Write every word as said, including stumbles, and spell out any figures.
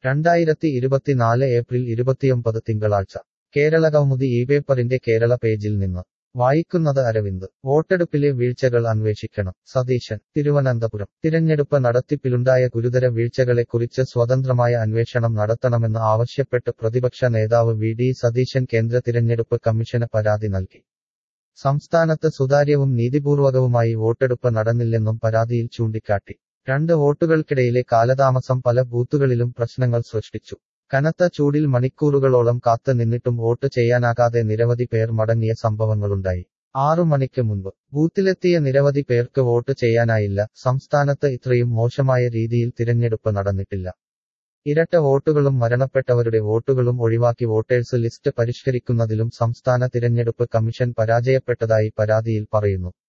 രണ്ടായിരത്തി ഇരുപത്തിനാല് ഏപ്രിൽ ഇരുപത്തിയൊമ്പത് തിങ്കളാഴ്ച കേരളകൗമുദി ഈ പേപ്പറിന്റെ കേരള പേജിൽ നിന്ന് വായിക്കുന്നത് അരവിന്ദ്. വോട്ടെടുപ്പിലെ വീഴ്ചകൾ അന്വേഷിക്കണം സതീശൻ. തിരുവനന്തപുരം. തിരഞ്ഞെടുപ്പ് നടത്തിപ്പിലുണ്ടായ ഗുരുതര വീഴ്ചകളെക്കുറിച്ച് സ്വതന്ത്രമായ അന്വേഷണം നടത്തണമെന്ന് ആവശ്യപ്പെട്ട് പ്രതിപക്ഷ നേതാവ് വി ഡി സതീശൻ കേന്ദ്ര തിരഞ്ഞെടുപ്പ് കമ്മീഷന് പരാതി നൽകി. സംസ്ഥാനത്ത് സുതാര്യവും നീതിപൂർവകവുമായി വോട്ടെടുപ്പ് നടന്നില്ലെന്നും പരാതിയിൽ ചൂണ്ടിക്കാട്ടി. രണ്ട് വോട്ടുകൾക്കിടയിലെ കാലതാമസം പല ബൂത്തുകളിലും പ്രശ്നങ്ങൾ സൃഷ്ടിച്ചു. കനത്ത ചൂടിൽ മണിക്കൂറുകളോളം കാത്ത് നിന്നിട്ടും വോട്ട് ചെയ്യാനാകാതെ നിരവധി പേർ മടങ്ങിയ സംഭവങ്ങളുണ്ടായി. ആറു മണിക്ക് മുൻപ് ബൂത്തിലെത്തിയ നിരവധി പേർക്ക് വോട്ട് ചെയ്യാനായില്ല. സംസ്ഥാനത്ത് ഇത്രയും മോശമായ രീതിയിൽ തിരഞ്ഞെടുപ്പ് നടന്നിട്ടില്ല. ഇരട്ട വോട്ടുകളും മരണപ്പെട്ടവരുടെ വോട്ടുകളും ഒഴിവാക്കി വോട്ടേഴ്സ് ലിസ്റ്റ് പരിഷ്കരിക്കുന്നതിലും സംസ്ഥാന തിരഞ്ഞെടുപ്പ് കമ്മീഷൻ പരാജയപ്പെട്ടതായി പരാതിയിൽ പറയുന്നു.